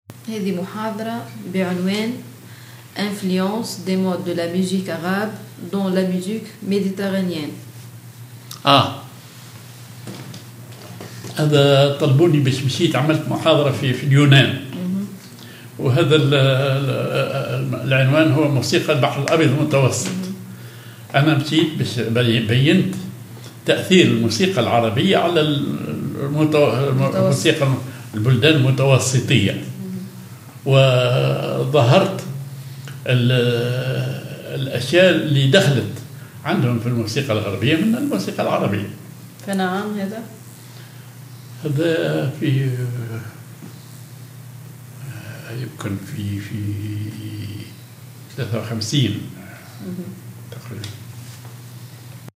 هذه محاضرة بعنوان Influence des modes de la musique arabe dans la musique méditerranéenne. هذا طلبوني باش مشيت عملت محاضرة في اليونان. وهذا العنوان هو موسيقى البحر الأبيض المتوسط. أنا مشيت باش بينت تأثير الموسيقى العربية على الموسيقى البلدان المتوسطية، وظهرت الأشياء اللي دخلت عندهم في الموسيقى الغربية من الموسيقى العربية. فنعم هذا في يمكن في 53 تقريبا.